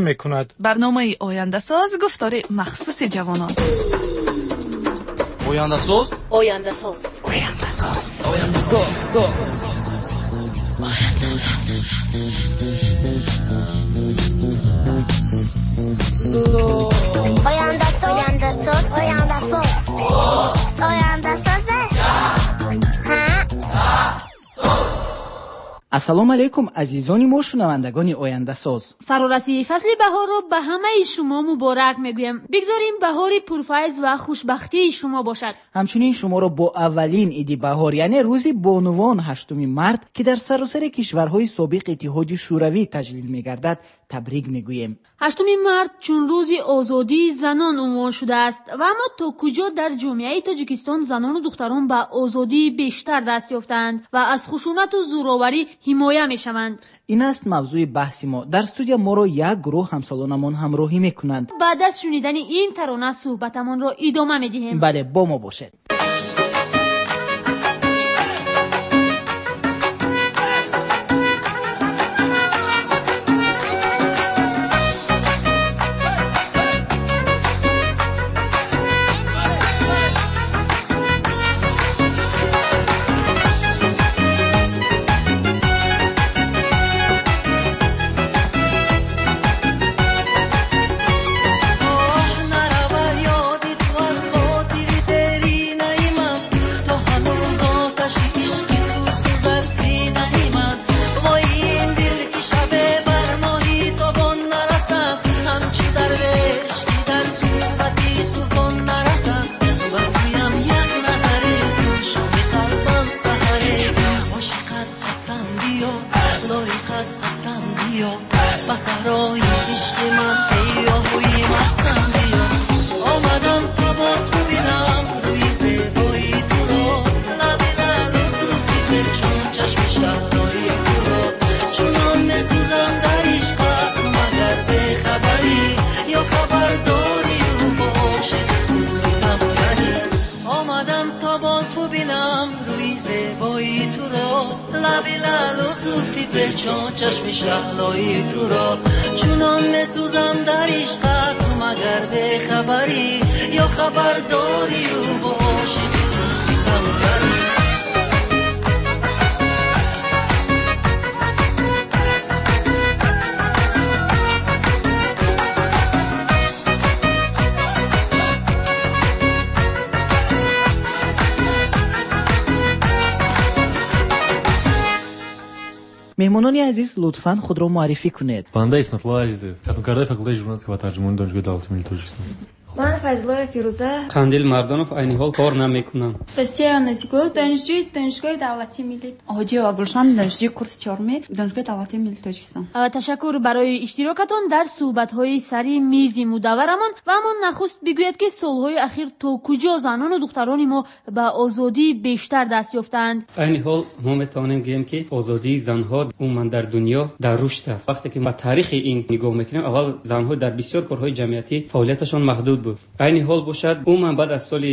میکند. برنامه آینده ساز گفتار مخصوص جوانان. آینده ساز، آینده ساز، آینده ساز، آینده ساز. آینده ساز، آینده ساز، آینده ساز، آینده ساز. السلام علیکم عزیزان ما شنوندگان آینده ساز. فرارسی فصل بهار رو به همه شما مبارک میگویم. بگذاریم بهاری پرفیض و خوشبختی شما باشد. همچنین شما را با اولین عید بهار یعنی روز بانوان 8 مارد که در سراسر کشورهای سابق اتحاد شوروی تجلیل میگردد تبریک میگوییم. 8 مارد چون روز آزادی زنان عنوان شده است و اما تا کجا در جامعه تاجیکستان زنان و دختران به آزادی بیشتر دست یافتند و از خشونت و زورآوری حمایه میشوند. این است موضوع بحث ما. در استودیو ما را یک گروه همسالانمان همراهی میکنند. بعد از شنیدن این ترانه صحبتمان را ادامه میدهیم. بله با ما باشید. چشم شهلایی تو را چونان میسوزم در عشقت تو مگر به خبری یا خبر داری و با عاشقی تو ستم کردی. مهمانان عزیز لطفاً خود را معرفی کنید. بنده اسمت الله عزیزه، خدمتکارای فاکولته ژورنالیستیک و ترجمانی دانشگاه دولتی ملی تاجیکستان. من فضلای فیروزه قندیل مردانов عینی حال کار نمیکنم. بسیار نزیگل دانشجوی دانشگاه دولتی ملی. حاجی گلشن دانشجوی کورس 4 دانشگاه دولتی ملی تاجیکستان. تشکر برای اشتراکتان در صحبت‌های سری میز مدورمان و اما نخست بگوید که سال‌های اخیر تا کجا زنان و دختران ما به آزادی بیشتر دست یافتند. عینی حال ما میتوانیم بگیم که آزادی زنها عموما در دنیا در رشد است. وقتی که ما تاریخ این نگاه میکنیم اول زنها در بسیار کارهای جمعیتی فعالیتشان محدود بود. عینی حال باشد عموما بعد از سال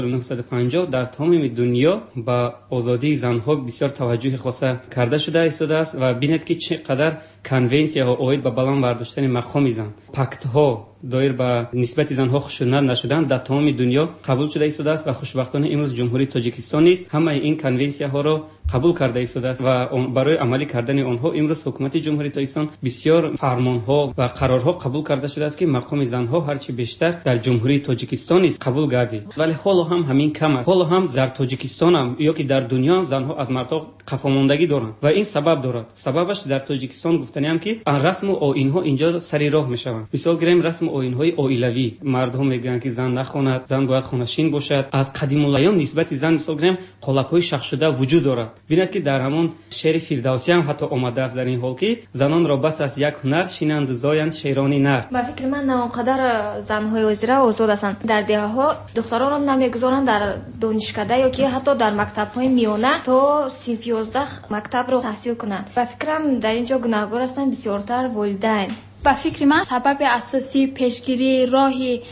1950 در تمام دنیا با آزادی زنها بسیار توجه خاصه کرده شده است و ببینید که چقدر کنونسیا ها اوید به بالا برداشتن مقام زن، پاکت ها دایر به نسبت زنها خشونت نشدن در تمام دنیا قبول شده است و خوشبختانه امروز جمهوری تاجیکستان نیز همه این کنونسیا ها را قبول کرده است و برای عملی کردن آنها امروز حکومت جمهوری تاجیکستان بسیار فرمان ها و قرارها قبول کرده شده است که مقام زنها هرچی بیشتر در جمهوری تاجیکستان نیز قبول گردید. ولی حالا هم همین کم است. حالا هم در تاجیکستان هم یا که در دنیا هم زنها از مردها قفاماندگی دارند و این سبب دارد. سببش در تاجیکستان گفتنی هم که رسم و آیین ها اینجا سری راه میشوند. مثال گیریم رسم آیین های عائلوی، مردم میگن که زن نخواند، زن باید خانه‌شین باشد. از قدیم الایام نسبت زن مثال گیریم قالب‌های شخص شده وجود دارد. ببینید که در همون شعر فردوسی هم حتی آمده است در این حال که زنان را بس از یک هنر شینند زایند شیرانی نر. با فکر من نه آنقدر زن‌های وزیره آزاد هستند. در دهه‌ها دختران را نمیگذارند در دانشکده یا که حتی در مکتب‌های میانه تا صنف 11 مکتب را تحصیل کنند. با فکرم در اینجا گناهکار هستند بسیارتر والدین. با فکر من سبب اساسی پیشگیری راه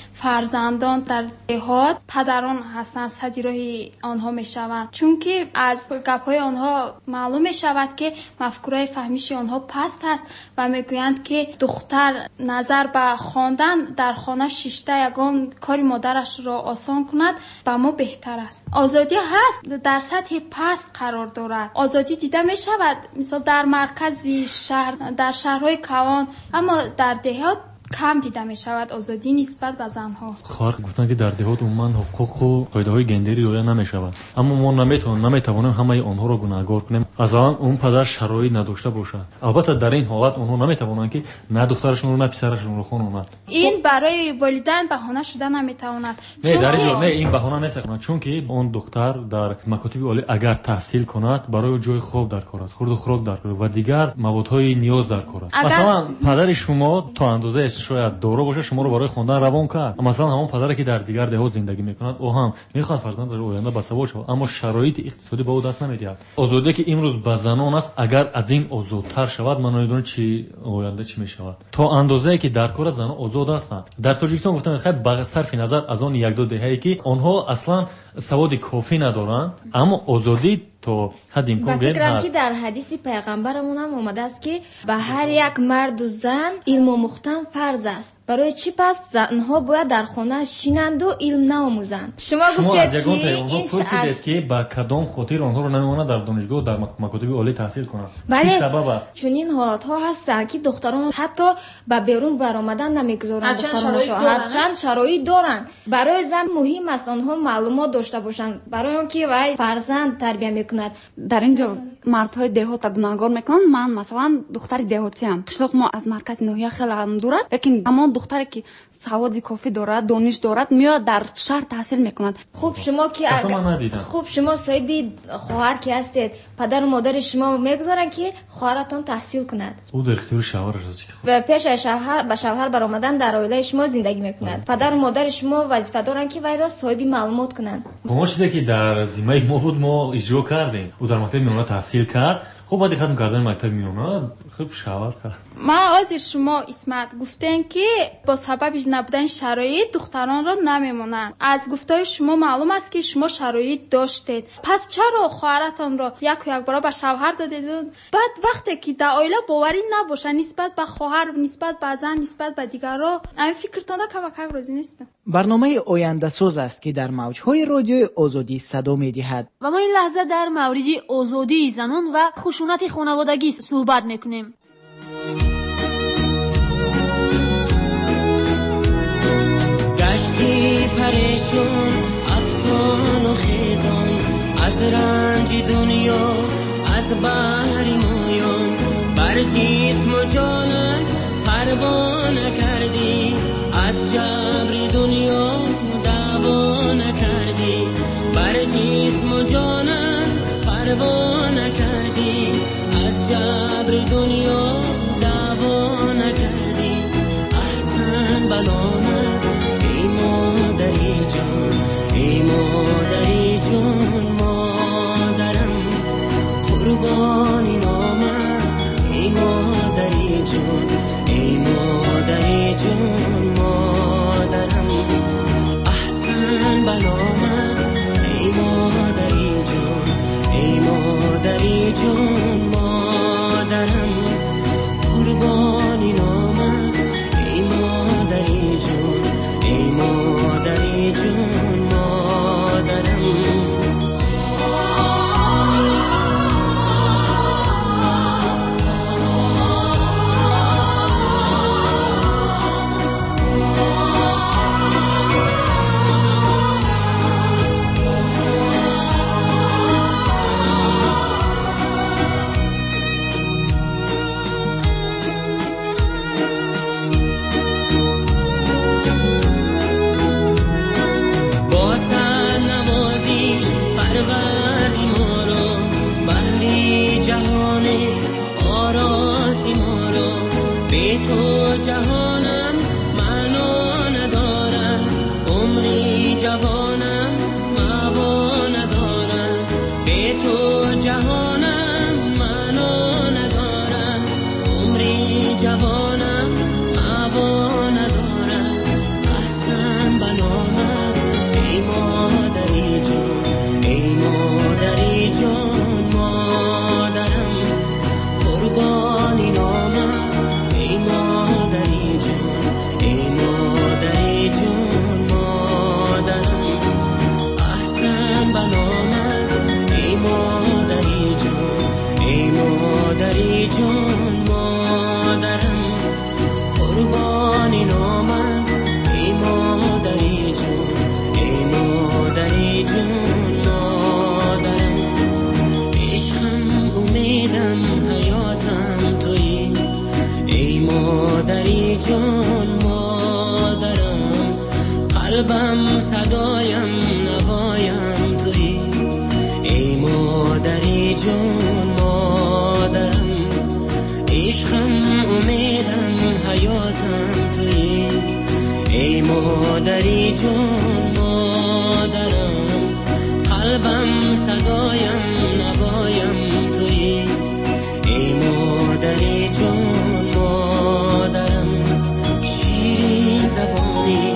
فرزندان در دهات پدران هستند. صدی راه آنها میشوند، چون که از گپ‌های آنها معلوم میشود که مفکوره فهمیش آنها پست است و میگویند که دختر نظر به خواندن در خانه شیشته یگان کاری مادرش را آسان کند به ما بهتر است. آزادی هست در سطح پست قرار دارد. آزادی دیده می شود مثلا در مرکز شهر، در شهرهای کوان، اما در دهات کم دیده می شود آزادی نسبت به زنها. خواهر گفتن که در دهات عموما حقوق و قاعده‌های گندری رعایت نمی شود، اما ما نمیتوانیم همه آنها را گناهکار کنیم از آن اون پدر شرایط نداشته باشد. البته در این حالت آنها نمیتوانند که نه دخترشون رو نه پسرشون رو خونند. این برای والدین بهانه شده نمیتواند. نه در اینجا نه، این بهانه نیست، چون که اون دختر در مکاتب عالی اگر تحصیل کند برای جای خوب در کار است، خورد و خوراک در کار و دیگر موادهای نیاز در کار است. مثلا پدر شما تا اندازه شاید دورو باشه شما رو برای خواندن روان کرد، مثلا همون پدری که در دیگر دهات زندگی میکند او هم میخواد فرزندش رو آینده بسواد شود، اما شرایط اقتصادی به او دست نمیدهد. آزادی که امروز به زنان است اگر از این آزادتر شود من نمیدونم چی آینده چی میشود. تا اندازه‌ای که در کار زنان آزاد هستند در تاجیکستان گفتم خیلی با صرف نظر از اون یک دو دهه‌ای که آنها اصلا سواد کافی ندارند، اما آزادی تو حد امکان گیر هست. در حدیث پیغمبرمون هم اومده است که به هر یک مرد و زن علم آموختن فرض است. برای چی پس زنها باید در خانه شینند و علم نآموزند؟ شما گفتید که این پرسیدید که با کدام خاطر آنها رو نمی‌ماند در دانشگاه در مکاتب عالی تحصیل کنند؟ چی سبب است؟ چون این حالت‌ها هستند که دختران حتی به بیرون برآمدن نمی‌گذارند. هرچند شرایط دارند. برای زن مهم است آنها معلومات داشته باشند برای اینکه وای فرزند تربیت می‌کند. در اینجا مردهای دهات گناهکار میکنن. من مثلا دختر دهاتی ام، قشلاق ما از مرکز ناحیه خیلی هم دور است، لیکن اما دختری که سواد کافی دارد، دانش دارد، میاد در شهر تحصیل میکند. خوب شما که خوب شما صاحب خواهر که هستید، پدر و مادر شما میگذارن که خواهرتون تحصیل کند. او در اختیار شوهرش است و پیش شوهر به شوهر برآمدن در عائله شما زندگی میکند. پدر و مادر شما وظیفه دارن که وی را صاحب معلومات کنند. ما چیزی که در ذمه ما بود ما اجرا کردیم. او در مکتب میونه تحصیل کرد، خب بعد ختم کردن مکتب میونه خب شوهر کرد. ما از شما اسمت گفتن که با سبب نبودن شرایط دختران را نمیمونن. از گفتای شما معلوم است که شما شرایط داشتید، پس چرا خواهرتان را یک بار به شوهر دادید؟ بعد وقتی که در عائله باوری نباشه نسبت به خواهر، نسبت به زن، نسبت به دیگران، این فکرتان کمک راضی نیست. برنامه آینده ساز است که در موجهای رادیو آزادی صدا می‌دهد. و ما این لحظه در مورد آزادی زنان و خشونت خانوادگی صحبت میکنیم. گشتی پریشون افتان و خیزان از رنج دنیا از بحر مویان بر جسم و جانم پروا نکردی از جبر دنیا دعوا نکردی بر جسم و جانم پروا نکردی از جبر دنیا دعوا نکردی احسن بلامه ای مادری جان ای مادری جان مادرم قربانی نامه ای مادری جان ای مادری جان مادرم احسن بلامه ای مادری جان ای مادری جان مادرم قربانی نامه ای مادری جان ای مادری جان مادرم قربانی نامم ای مادری جون ای مادری جون مادرم عشقم امیدم حیاتم تویی ای مادری جون مادرم قلبم صدایم نوایم تویی ای مادری جون مادرم عشقم امیدم حیاتم تویی ای مادری جون مادرم قلبم صدایم نوایم تویی ای مادری جون مادرم شیرین زبانی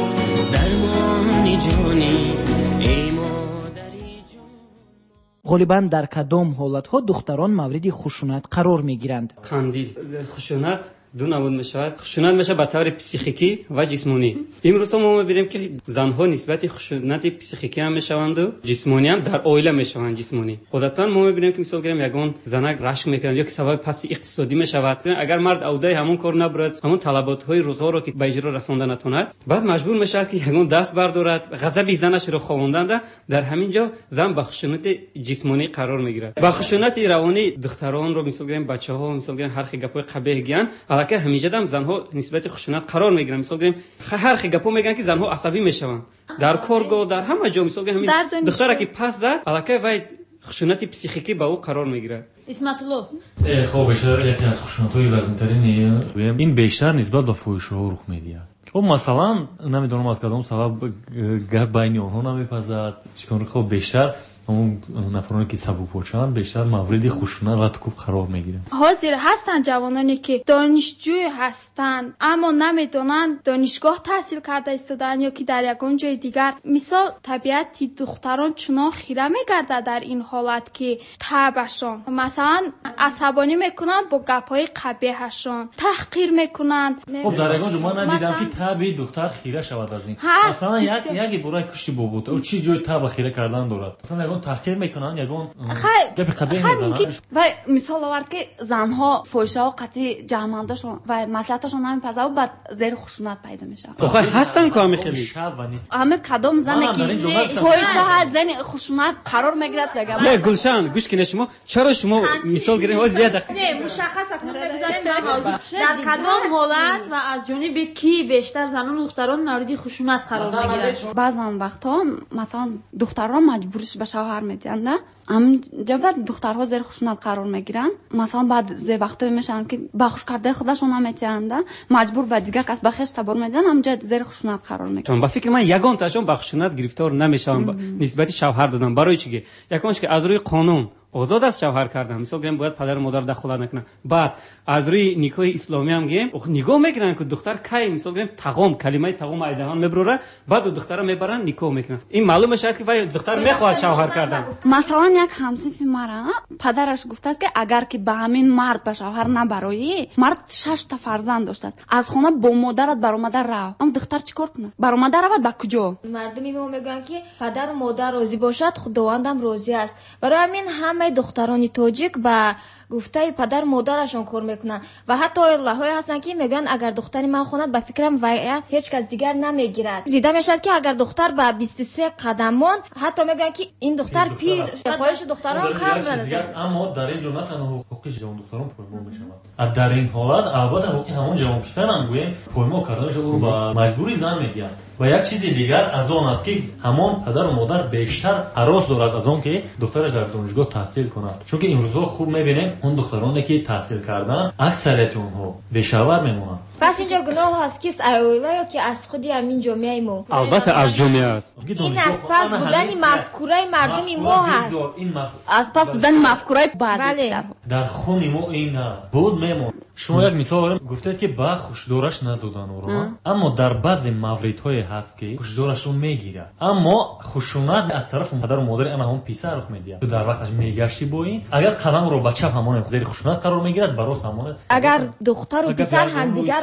درمانی جانی ای مادری جون. غالباً در کدام حالتها دختران مورد خشونت قرار میگیرند؟ قندیل خشونت دو نمود میشود. خشونت میشه به طور پسیخیکی و جسمانی. امروز ما میبینیم که زنها نسبت خشونت پسیخیکی هم میشوند و جسمانی هم در عائله میشوند. جسمانی عادتا ما میبینیم که مثال گیریم یگان زنک رشک میکنند یا که سبب پس اقتصادی میشود. اگر مرد عهده همون کار نبرد، همون طلبات های روزها رو که به اجرا رسانده نتوند، بعد مجبور میشود که یگان دست بردارد، غضب زنش رو خواندند. در همین جا زن به خشونت جسمانی قرار میگیرد. به خشونت روانی دختران رو مثال گیریم بچه‌ها مثال گیریم هر خی گپای قبیح گیان که همیشه دم زنها نسبت خشونت قرار میگیرن. مثال گیریم هر خی گپا میگن که زنها عصبی میشوند در کارگاه در همه جا. مثال گیریم دختره که پس زد الکی وای خشونت پسیخیکی به او قرار میگیره. اسمت الله خب بیشتر یکی از خشونت‌های وزن‌ترین این بیشتر نسبت به فحش‌ها رخ می‌دهد. خب مثلا نمیدونم از کدام سبب گپ بین آنها نمیپزد چون خب بیشتر اون نفرانی که سبک‌پوشان بیشتر مورد خشونت و تکوب قرار میگیرن. حاضر هستند جوانانی که دانشجو هستند اما نمیدونن دانشگاه تحصیل کرده استودن یا که در یگان جای دیگر. مثال طبیعت دختران چنان خیره میگرده در این حالت که طبعشان مثلا عصبانی میکنند با گپ‌های قبیحشان تحقیر میکنند. خب در یگان جا من ندیدم که طبع دختر خیره شود از این. مثلا یکی برای کشتی بابوت او چی جای طبع خیره کردن دارد. مثلا یگان تحقیر میکنن یگان گپ قبیح میزنن. و مثال آورد که زنها فحش‌ها قطعی جهمنداشون و مسئلاتشون نمیپذیرن و بعد زیر خشونت پیدا میشه. آخه هستن کار خیلی همه کدام زنی که فحش‌ها زن خشونت قرار میگیرد دیگه. نه گلشن گوش کنید شما چرا شما مثال گیرین زیاد نه مشخص کنید در کدام حالت و از جانب کی بیشتر زنان و دختران مورد خشونت قرار میگیرند؟ بعضا وقتا مثلا دخترها مجبورش به شوهر میدن نه همینجا بعد دخترها زیر خشونت قرار میگیرن. مثلا بعد زی وقتا میشن که بخش کرده خودشون نمیتونن مجبور به دیگه کس بخش تبر میدن همینجا زیر خشونت قرار میگیرن. با فکر من یگان تاشون به خشونت گرفتار نمیشن نسبت شوهر دادن. برای چیه؟ یکانش که از روی قانون آزاد است شوهر کردن. مثلا گیم باید پدر و مادر دخالت نکنه. بعد از روی نیکای اسلامی هم گیم نگاه میکنن که دختر کی مثلا گیم تقام کلمه تقام ایدهان میبره بعد دختر میبرن نکاح میکنن. این معلومه شد که وای دختر میخواد شوهر کردن. مثلا یک همسنف مرا پدرش گفته است که اگر که به همین مرد به شوهر نبرایی مرد 6 تا فرزند داشته است از خونه با مادرت برآمده رو اما دختر چیکار کنه؟ برآمده رود به کجا؟ مردمی میگن که پدر و مادر راضی باشد خداوندم راضی است. برای همین همه دختران تاجیک با گفته پدر مادرشون کار میکنن و حتی الله‌های هستن که میگن اگر دختری من خوند به فکرم و هیچ کس دیگر نمیگیرد. دیده میشد که اگر دختر به 23 قدمان حتی میگن که این دختر پیر خواهش دختران کم نزد. اما در این جمله تنها حقوق جوان دختران پایمال میشود. در این حالت البته حقوق همون جوان پسر هم گویم پایمال کردنش او با مجبوری زن میگن. و یک چیز دیگر از آن است که همان پدر و مادر بیشتر هراس دارد از آن که دخترش در دانشگاه تحصیل کند. چون که امروزها خوب میبینیم اون دخترانی که تحصیل کردن اکثریت اونها بیشور میمونن. پس اینجا گناه هست که اولا یا که از خودی همین جامعه ما؟ البته از جامعه است. این از پس بودن مفکوره مردم ما هست. از پس بودن مفکوره بعضی در خون ما این است. بود میمون. شما یک مثال گفتید که با خوشدارش ندادن اون اما در بعضی موردهای هست که خوشدارش رو میگیره اما خشونت از طرف پدر و مادر اون هم پسر رخ میده. تو در وقتش میگشتی با این اگر قدم رو بچه همون زیر خشونت قرار میگیرد براس همون. اگر دختر و پسر همدیگر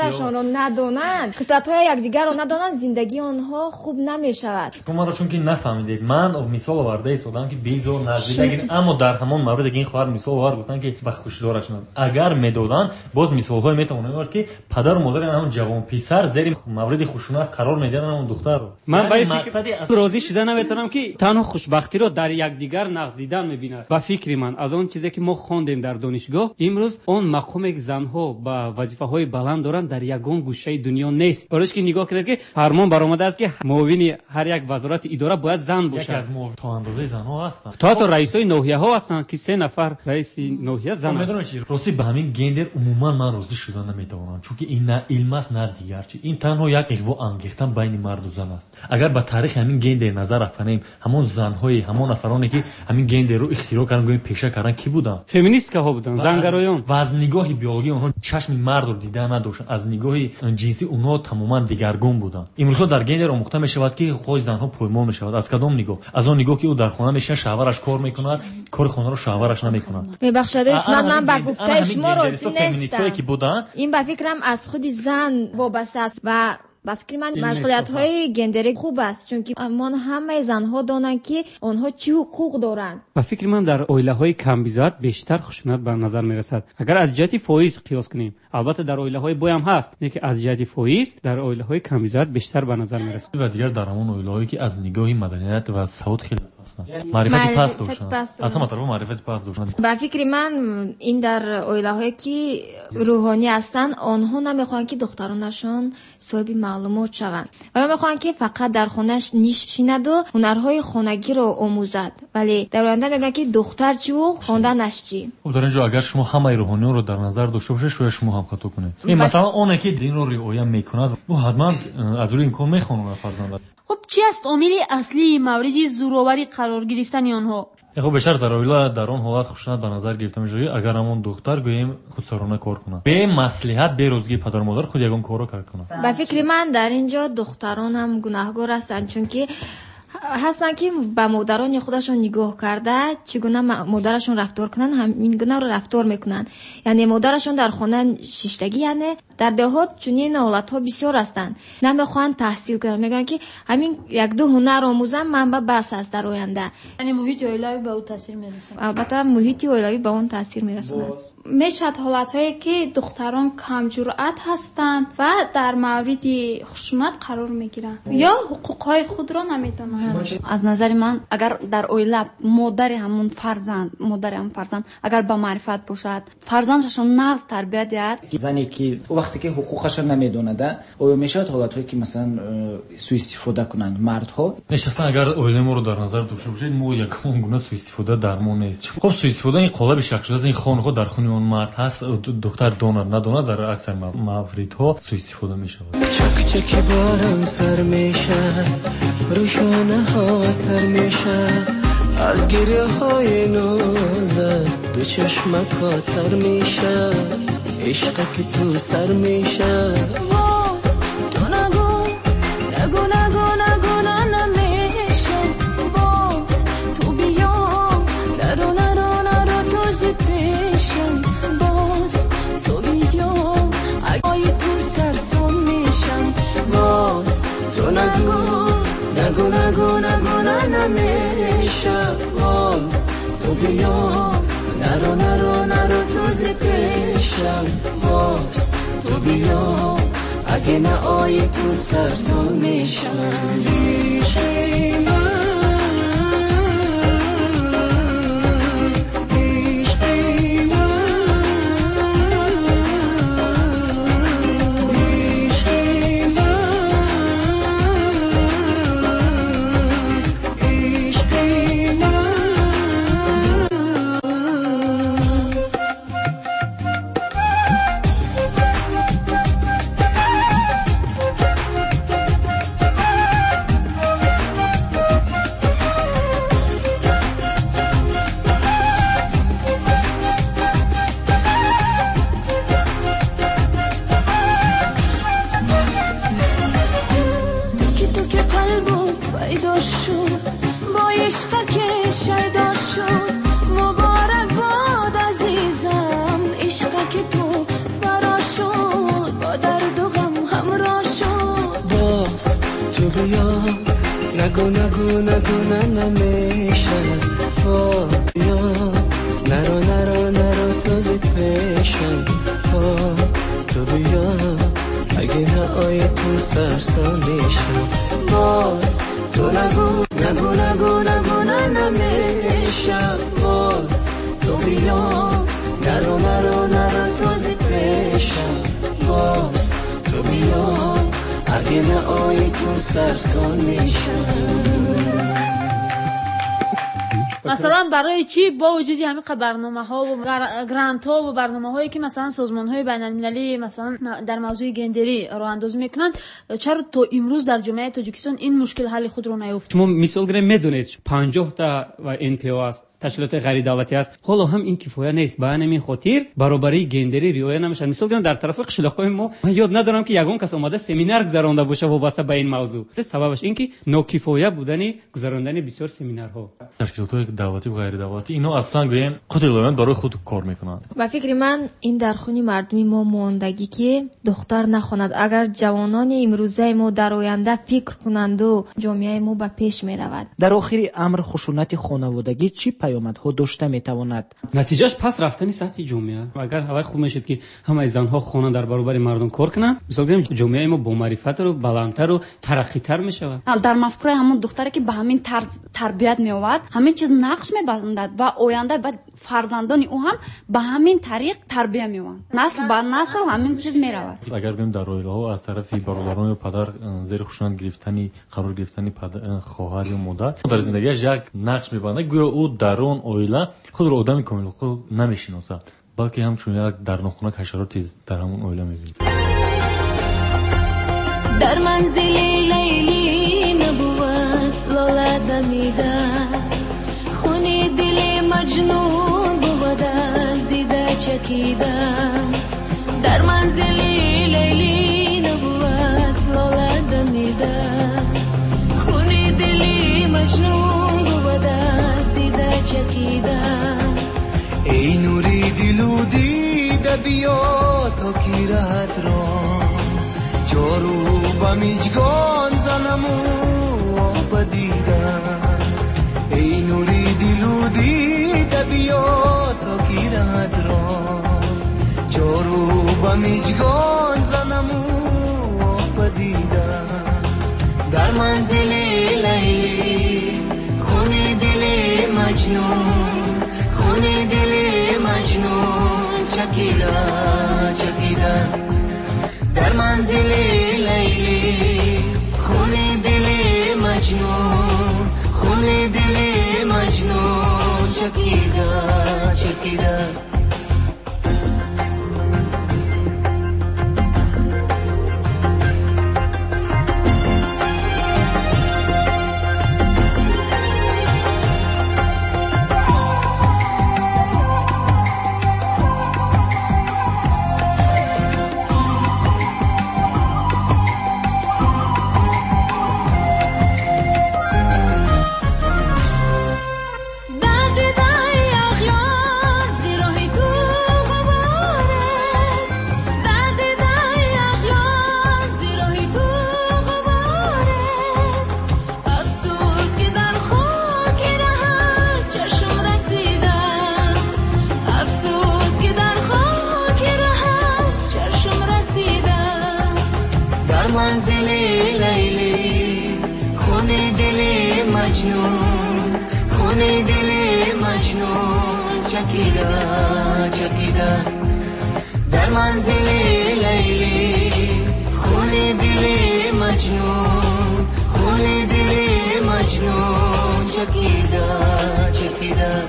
دخترشان رو ندانند، خصلت‌های یکدیگر رو ندانند، زندگی آنها خوب نمی‌شود. شما را چون که نفهمیدید، من مثال آورده ایستادم که بیزار نزدیک، اما در همان مورد که این خواهر مثال آورد گفتن که به خوشدارش ند. اگر میدادن باز مثال‌های میتونن آورد که پدر و مادر همون جوان پسر زیر مورد خشونت قرار میدن اون دختر رو. من برای فکر راضی شده نمیتونم که تنها خوشبختی رو در یکدیگر نقضیدن میبینه. با فکر من از اون چیزی که ما خوندیم در دانشگاه، امروز اون مقام که زنها با وظیفه‌های بلند دارن در یگان گوشه دنیا نیست. برایش که نگاه کنید که فرمان برآمده است که معاون هر یک وزارت اداره باید زن باشه. یکی از معاون تا اندازه زنها هستن. تا رئیسای ناحیه‌ها هستن که 3 نفر رئیس ناحیه زن. میدونید چی؟ راستی به همین گندر عموما من راضی شدن نمیتوانم، چون که این نه علم است نه دیگر چی. این تنها یک اقوا انگیختن بین مرد و زن است. اگر به تاریخ همین گندر نظر افکنیم، همون زن‌های همون افرانی که همین گندر رو اختراع کردن گویا پیشه کردن کی بودن؟ فمینیست که ها بودن، زنگرایان. و از نگاه بیولوژی اونها چشم مرد رو دیدن نداشتن، از نگاه جنسی اونها تماما دیگرگون بودن. امروز در گندر آموخته میشود که خود زنها پایمال میشود. از کدام نگاه؟ از اون نگاه که او در خانه میشه، شوهرش کار میکند، کار خانه رو شوهرش نمیکند. میبخشید من با گفته شما راضی نیستم. این به فکرم از خود زن وابسته است و با فکر من مشغولیت‌های گندری خوب است، چون که ما همه زن‌ها دانند که آنها چه حقوق دارند. با فکر من در عائله‌های کم بیزاد بیشتر خشونت به نظر میرسد. اگر از جهت فایز قیاس کنیم، البته در عائله‌های بوی هم هست، لیکن از جهت فایز در عائله‌های کم بیزاد بیشتر به نظر میرسد. و دیگر در همون عائله‌هایی که از نگاه مدنیت و سعود خیلی معرفت پاس داشتن. اصلا مطلب معرفت پاس داشتن. با فکر من این در عائله‌هایی که روحانی هستند، آنها نمیخوان که دخترانشان صاحب معلومات شوند و میخوان که فقط در خونه‌اش نشیند و هنرهای خانگی را آموزد، ولی در آینده میگن که دختر چی و خواندنش چی. خب در اینجا اگر شما همه روحانیون رو در نظر داشته باشید، شاید شما هم خطا کنید. این مثلا اون که دین رو رعایت میکند، او حتما از روی این کار میخونه فرزند. خب چی است عامل اصلی مورد زورآوری قرار گرفتن آنها؟ خب بیشتر در عائله در اون حالت خشونت به نظر گرفته میشه اگر همون دختر گوییم خودسرانه کار کنه، به مصلحت به روزگی پدر مادر خود یگان کارو کنه. به فکر من در اینجا دختران هم گناهگار هستند، چون که هستن که با مادران خودشون نگاه کرده چگونه مادرشون رفتار کنن، همین گونه رو رفتار میکنن. یعنی مادرشون در خانه شیشتگی، یعنی در دهات چنین حالت‌ها بسیار هستند، نمیخوان تحصیل کنن، میگن که همین یک دو هنر آموزم من بس است در آینده. یعنی محیط عائلوی به اون تاثیر میرسونه. البته محیط عائلوی به اون تاثیر میرسونه. میشد حالت‌هایی که دختران کم جرأت هستند و در مورد خشونت قرار میگیرند یا حقوق‌های خود را نمیدانند. از نظر من اگر در عائله مادر همون فرزند اگر با معرفت باشد، فرزندشون نقض تربیت دهد، زنی که وقتی که حقوقش نمیدونه او میشد حالت‌هایی که مثلا سوء استفاده کنند مردها. نشستن اگر عائله ما رو در نظر داشته باشید، ما یکم گونه سوء استفاده درمون نیست. خب سوء استفاده این قالب شکل شده، این خانه در خونه اون مرد هست، دختر داند نداند، در اکثر موردها سوء استفاده میشه. چک چک بارم سر میشه، روشونه ها تر میشه، از گریه های نازت دو چشمک ها تر میشه، عشق که تو سر میشه. تو نگو نگو نگو نگو نمیشه، باز تو بیا نرو نرو نرو تو زیپیشم، باز تو بیا اگه تو سرسون میشم، باز تو نگو نگو نگو نگو نمیشه، باز تو بیا نرو نرو نرو تو زیپیشم، باز تو بیا اگه نه آی تو سرسون میشم. مبارک باد عزیزم، عشق که تو برا شد با درد بیا نگو نگو نگو نمیشم بیا نرو نرو نرو تو زی پیشم تو بیا اگه نه آی تو سرسان میشم باز تو نگو نگو نگو نگو نمیشم باز تو بیا نرو نرو نرو تو زی پیشم باز تو بیا اگه نه آی تو سرسان میشم. مثلا برای چی با وجودی همین برنامه‌ها و گرانت‌ها و برنامه‌هایی که مثلا سازمان‌های بین‌المللی مثلا در موضوع گندری راه اندازی میکنند، چرا تا امروز در جامعه تاجیکستان این مشکل حل خود رو نیافت؟ شما مثال گیرید میدونید 50 تا و NPO است، تشکیلات غیر دولتی است، حالا هم این کفایه نیست. به همین خاطر برابری گندری رعایت نمیشه. مثال گیرید در طرف قشلاق‌های ما من یاد ندارم که یگان کس اومده سمینار گذرانده باشه وابسته به این موضوع. سببش این که ناکفایه بودن گذراندن بسیار سمینارها. تشکیلات دولتی و غیر دولتی اینا اصلا گویم خود اعلام برای خود کار میکنند. با فکر من این در خون مردمی ما موندگی که دختر نخواند. اگر جوانان امروزه ما در آینده فکر کنند و جامعه ما به پیش میرود. در آخر امر خشونت خانوادگی چی پیامدها داشته میتواند؟ نتیجهش پس رفتن سطح جامعه. اگر هوای خوب میشد که همه زنها خانه در برابر مردم کار کنن، مثلا گفتم جامعه ما با معرفت و بلندتر و ترقی‌تر میشود. در مفکوره همون دختری که به همین طرز تربیت می‌یابد، همین چیز نقش می‌بندد و آینده بعد فرزندان او هم به همین طریق تربیت می‌یابند. نسل به نسل همین چیز می‌رود. اگر بگیم در عائله‌ها از طرف برادران و پدر زیر خشونت گرفتنی قرار گرفتنی خواهر یا مادر در زندگیش یک نقش می‌بنده، گویا او در اون عائله خود را آدم کامل خود نمی‌شناسد، بلکه همچون یک در ناخونک حشراتی در همون عائله می‌بیند. در منزل لیلی نبود لاله دمیده، خونی دل مجنون بود از دیده چکیده. در منزل لیلی نبود لاله دمیده، خونی دل مجنون بود از دیده چکیده. ای نوری دلو دیده بیا تا کی راحت را جارو با میجگان زنمو آب دیدم. ای نوری دلو دیده بیا تا کی راحت را جارو با میجگان زنمو آب دیدم. در منزل لیلی خونه دل مجنون، خونه دل مجنون چکیده چکیده. در منزل لیلی خونه دل مجنون، خونه دل مجنون چکیده چکیده. در منزل لیلی خونه دل مجنون، خونه دل مجنون چکیده چکیده.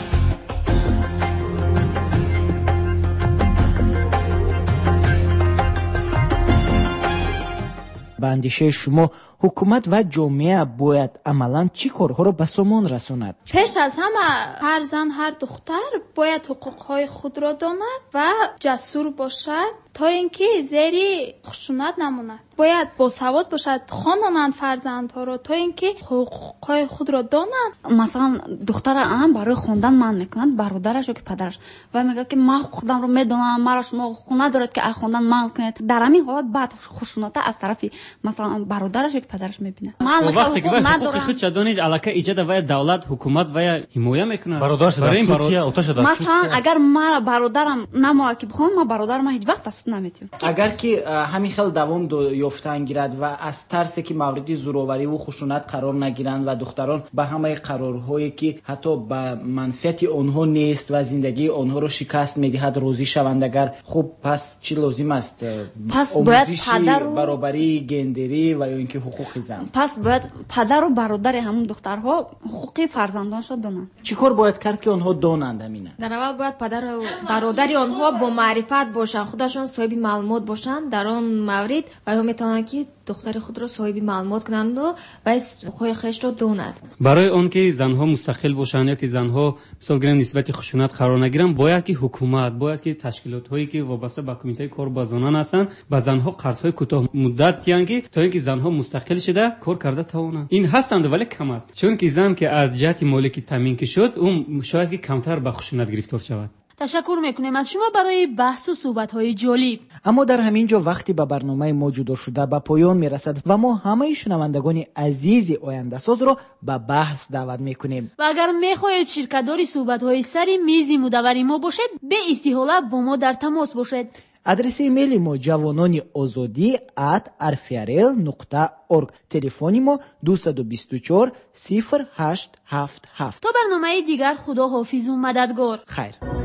به اندیشه شما حکومت و جامعه باید عملاً چی کارها را به سامان رساند؟ پیش از همه هر زن هر دختر باید حقوقهای خود را داند و جسور باشد تا اینکه زیر خشونت نماند. باید باسواد باشد، خوانند فرزندها را تا اینکه حقوقهای خود را دانند. مثلا دختر هم برای خواندن من میکنند برادرش و که پدرش و میگه که من خودم رو میدونم، مرا شما حقوق ندارد که خواندن من کنید. در همین حالت بعد خشونت از طرف مثلا برادرش و падараш мебинад. вақте ки вай ҳуқуқи худ чадонид алака иҷада вая давлат ҳукумат вая ҳимоя мекунад. масалан агар мара бародарам намоя ки бихоҳам ма бародарам ҳеҷ вақт дастур наметиҳам. агар ки ҳамин хел давом ёфтан гирад ва аз тарсе ки мавриди зӯровариву хушунат қарор нагиранд ва духтарон ба ҳамаи қарорҳое ки ҳатто ба манфиати онҳо нест ва зиндагии онҳоро шикаст медиҳад розӣ шаванд, агар хуб пас чӣ лозим аст? пас бояд падару баробарии гендерӣ ва ё ин ки ҳуқуқи зан. пас бояд падару бародари ҳамон духтарҳо ҳуқуқи фарзандонашро донанд. чӣ кор бояд кард ки онҳо донанд амина? дар аввал бояд падару бародари онҳо бо маърифат бошанд, худашон соҳиби маълумот бошанд дар он маврид ва ё метавонанд ки духтари худро соҳиби маълумот кунанду байс ҳуқуқи хешро донад. барои он ки занҳо мустақил бошанд ё ки занҳо мисол гирем нисбати хушунат қарор нагиранд, бояд ки ҳукумат, бояд ки ташкилотҳое ки вобаста ба кумитаи кор ба зонан ҳастанд ба занҳо қарзҳои кӯтоҳмуддат диҳанд ки то ин ки занҳо мустақил шуда кор карда тавонанд. ин ҳастанд вале кам аст, чун ки зан ки аз ҷиҳати молӣ ки тамин ки шуд ӯ шояд ки камтар ба хушунат гирифтор шавад. ташаккур мекунем аз шумо барои баҳсу суҳбатҳои ҷолиб. аммо дар ҳамин ҷо вақти ба барномаи мо ҷудо шуда ба поён мерасад ва мо ҳамаи шунавандагони азизи ояндасозро ба баҳс даъват мекунем. ва агар мехоҳед ширкатдори суҳбатҳои сари мези мудаввари мо бошед, беистиҳола бо мо дар тамос бошед. адреси имейли мо javononi ozodi@rfrl.org. телефони мо 224 0877. то барномаи дигар худо ҳофизу мададгор. хайр.